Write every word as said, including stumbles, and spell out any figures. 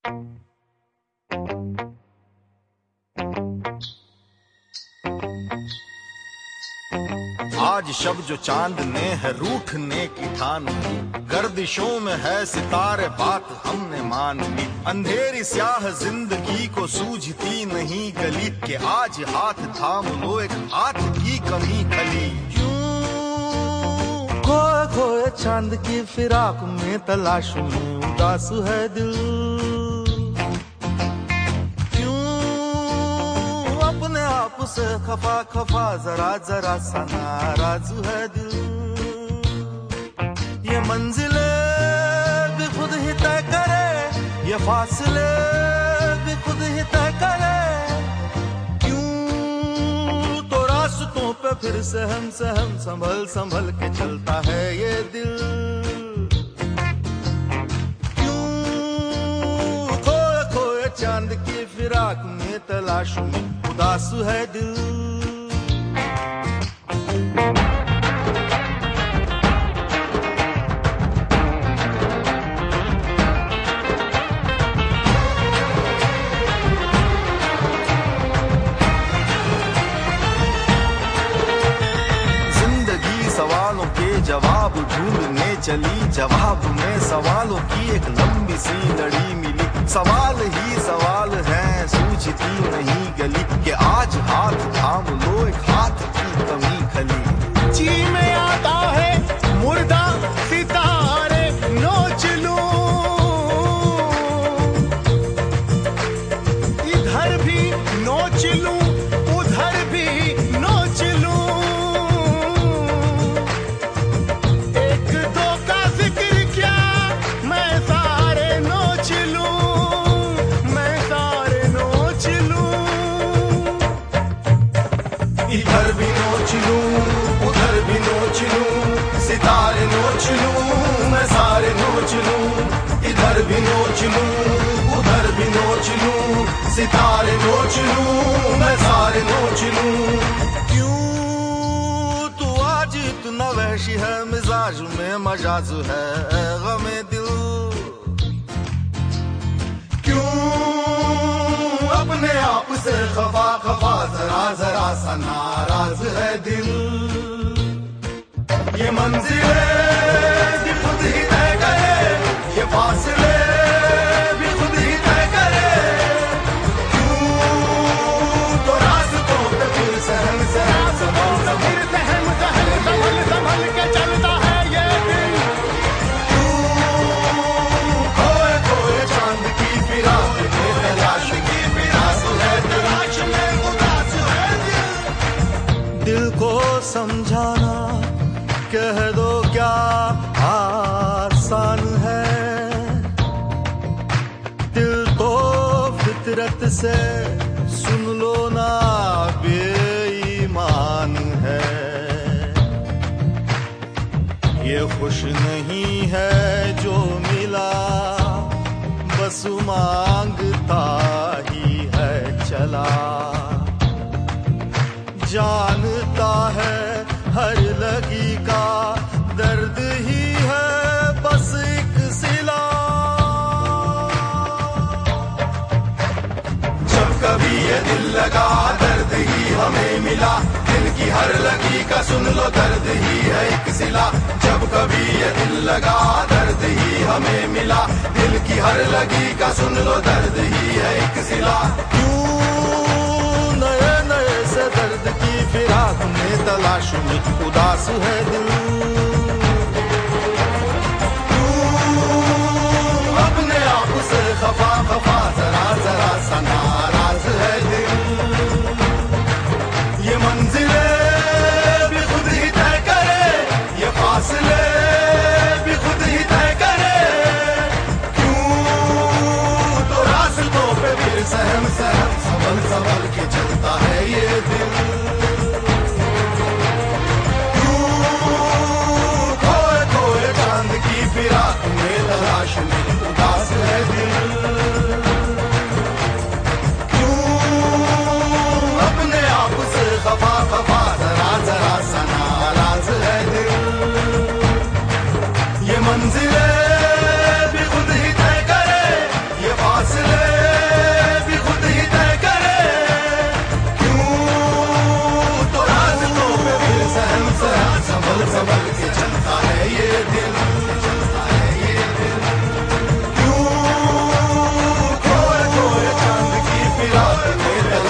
आज शब जो चांद ने है रूठने की ठान ली, गर्दिशों में है सितारे बात हमने मान ली। अंधेरी स्याह जिंदगी को सूझती नहीं गली, के आज हाथ थाम लो एक हाथ की कमी खली। क्यों खोए खोए चांद की फिराक में तलाश में उदास है दिल, आप से खफा खफा जरा जरा सा नाराज है दिल। ये मंजिले भी खुद ही तय करे, ये फासले भी खुद ही तय करे। क्यों तो रास्तों पे फिर से हम से हम संभल संभल के चलता है ये दिल। क्यों खोए खोए चांद की फिराक में तलाश में उदास है दिल। जिंदगी सवालों के जवाब ढूंढने चली, जवाब में सवालों की एक लंबी सी लड़ी मिली। सवाल ही सवाल हैं सूझती नहीं गली, कि आज हाथ थाम लो एक हाथ की कमी खली। जी में आता है मुर्दा सितारे नोच लूं, इधर भी नोच लूं उधर भी नोच लूं। एक दो का जिक्र क्या मैं सारे नोच लूं, इधर भी नोच लूं उधर भी नोच लूं। सितारे नोच लूं मैं सारे नोच लूं। इधर भी नोच लूं उधर भी नोच लूं। सितारे नोच लूं मैं सारे नोच लूं। क्यों तू आज इतना वहशी है, मिजाज में मजाज है गमे दिल। अपने आप से खफा खफा जरा जरा सा नाराज है दिल। ये मंजिले भी खुद ही तय करे, ये फासले भी खुद ही तय करे। क्यों तो रास्तों पे फिर सहम सहम संभल संभल सहम सहम संभल संभल के चलता है ये दिल। क्यों खोए खोए चांद की फिराक में तलाश की दिल को समझाना कह दो क्या आसान है। दिल तो फितरत से सुन लो ना बेईमान है। ये खुश नहीं है जो मिला, बस मांगता ही है चला। जानता है हर लगी का दर्द ही है बस एक सिला। जब कभी ये दिल लगा दर्द ही हमें मिला, दिल की हर लगी का सुन लो दर्द ही है एक सिला। जब कभी ये दिल लगा दर्द ही हमें मिला, दिल की हर लगी का सुन लो दर्द ही है एक सिला। क्यों नए नए से दर्द की फिराक में तलाश में उदास है दिल। अपने आप से खफा खफा जरा जरा सा नाराज है दिल। ये मंजिले भी खुद ही तय करे, ये फासले भी खुद ही तय करे। क्यों तो रास्तों पे फिर सहम सहम संभल संभल के चलता है ये दिल। क्यों मिला, खेत